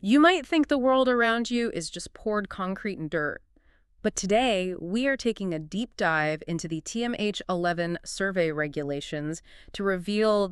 You might think the world around you is just poured concrete and dirt. But today, we are taking a deep dive into the TMH-11 survey regulations to reveal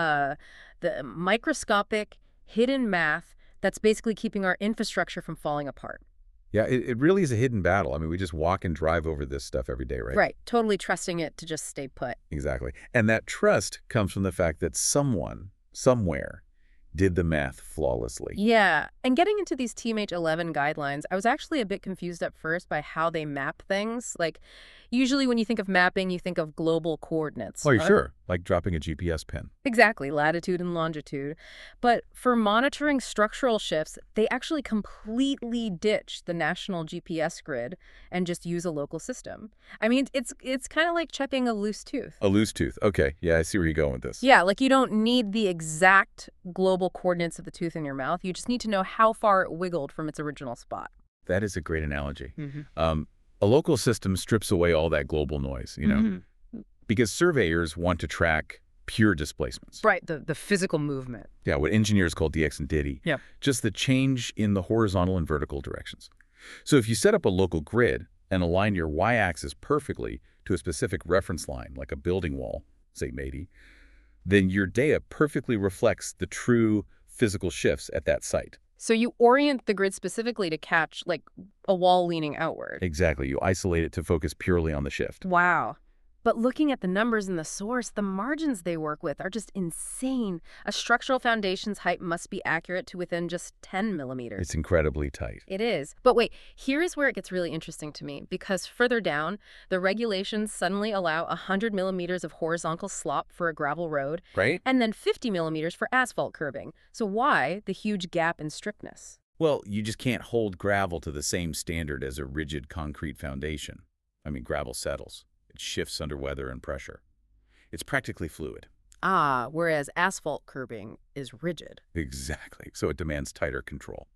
the microscopic, hidden math that's basically keeping our infrastructure from falling apart. Yeah, it really is a hidden battle. I mean, we just walk and drive over this stuff every day, right? Right, totally trusting it to just stay put. Exactly. And that trust comes from the fact that someone, somewhere, did the math flawlessly. Yeah, and getting into these TMH-11 guidelines, I was actually a bit confused at first by how they map things. Like, usually when you think of mapping, you think of global coordinates. Oh, you're sure? Like dropping a GPS pin. Exactly, latitude and longitude. But for monitoring structural shifts, they actually completely ditch the national GPS grid and just use a local system. I mean, it's kind of like checking a loose tooth. A loose tooth. Okay, yeah, I see where you're going with this. Yeah, like you don't need the exact global coordinates of the tooth in your mouth. You just need to know how far it wiggled from its original spot. That is a great analogy. Mm-hmm. A local system strips away all that global noise, because surveyors want to track pure displacements. Right, the physical movement. Yeah, what engineers call dx and dd. Yeah. Just the change in the horizontal and vertical directions. So if you set up a local grid and align your y-axis perfectly to a specific reference line, like a building wall, say Mady, then your data perfectly reflects the true physical shifts at that site. So you orient the grid specifically to catch, like, a wall leaning outward. Exactly. You isolate it to focus purely on the shift. Wow. But looking at the numbers in the source, the margins they work with are just insane. A structural foundation's height must be accurate to within just 10 millimeters. It's incredibly tight. It is. But wait, here is where it gets really interesting to me, because further down, the regulations suddenly allow 100 millimeters of horizontal slop for a gravel road, Right? and then 50 millimeters for asphalt curbing. So why the huge gap in strictness? Well, you just can't hold gravel to the same standard as a rigid concrete foundation. I mean, gravel settles. It shifts under weather and pressure. It's practically fluid. Ah, whereas asphalt curbing is rigid. Exactly. So it demands tighter control.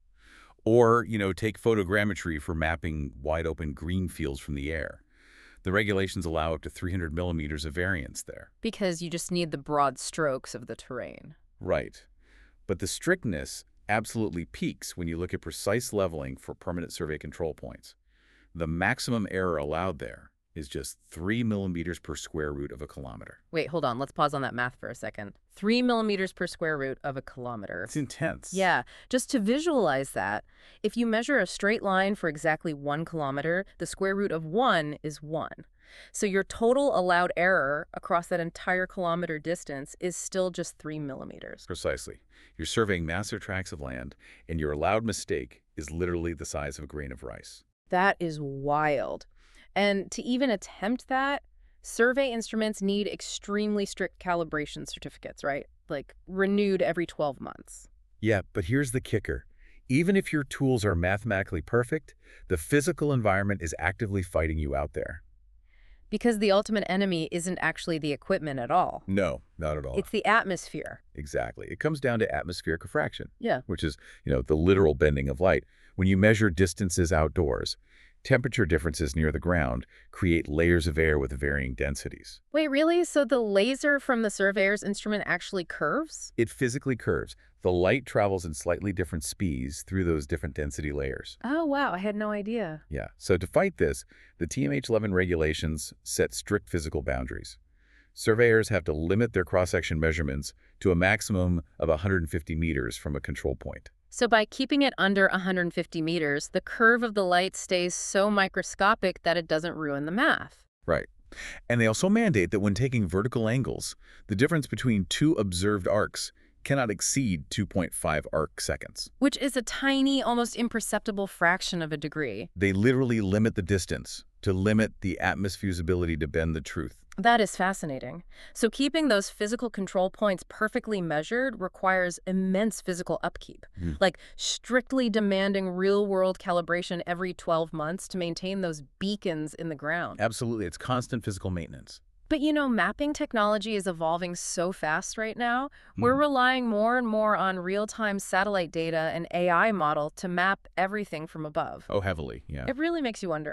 Or, take photogrammetry for mapping wide-open green fields from the air. The regulations allow up to 300 millimeters of variance there. Because you just need the broad strokes of the terrain. Right. But the strictness absolutely peaks when you look at precise leveling for permanent survey control points. The maximum error allowed there is just 3 millimeters per square root of a kilometer. Wait, hold on. Let's pause on that math for a second. 3 millimeters per square root of a kilometer. It's intense. Yeah, just to visualize that, if you measure a straight line for exactly 1 kilometer, the square root of 1 is 1. So your total allowed error across that entire kilometer distance is still just 3 millimeters. Precisely. You're surveying massive tracts of land, and your allowed mistake is literally the size of a grain of rice. That is wild. And to even attempt that, survey instruments need extremely strict calibration certificates, right? Like renewed every 12 months. Yeah, but here's the kicker. Even if your tools are mathematically perfect, the physical environment is actively fighting you out there. Because the ultimate enemy isn't actually the equipment at all. No, not at all. It's the atmosphere. Exactly. It comes down to atmospheric diffraction. Yeah. Which is, the literal bending of light. When you measure distances outdoors, temperature differences near the ground create layers of air with varying densities. Wait, really? So the laser from the surveyor's instrument actually curves? It physically curves. The light travels in slightly different speeds through those different density layers. Oh, wow. I had no idea. Yeah. So to fight this, the TMH-11 regulations set strict physical boundaries. Surveyors have to limit their cross-section measurements to a maximum of 150 meters from a control point. So by keeping it under 150 meters, the curve of the light stays so microscopic that it doesn't ruin the math. Right. And they also mandate that when taking vertical angles, the difference between two observed arcs cannot exceed 2.5 arc seconds. Which is a tiny, almost imperceptible fraction of a degree. They literally limit the distance to limit the atmosphere's ability to bend the truth. That is fascinating. So keeping those physical control points perfectly measured requires immense physical upkeep, like strictly demanding real-world calibration every 12 months to maintain those beacons in the ground. Absolutely. It's constant physical maintenance. But mapping technology is evolving so fast right now. We're relying more and more on real-time satellite data and AI model to map everything from above. Oh, heavily, yeah. It really makes you wonder,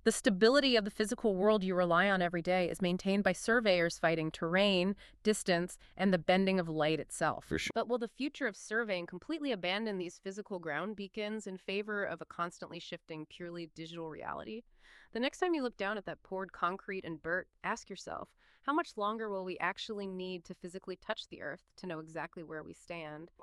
The stability of the physical world you rely on every day is maintained by surveyors fighting terrain, distance, and the bending of light itself. For sure. But will the future of surveying completely abandon these physical ground beacons in favor of a constantly shifting, purely digital reality? The next time you look down at that poured concrete and dirt, ask yourself, how much longer will we actually need to physically touch the Earth to know exactly where we stand?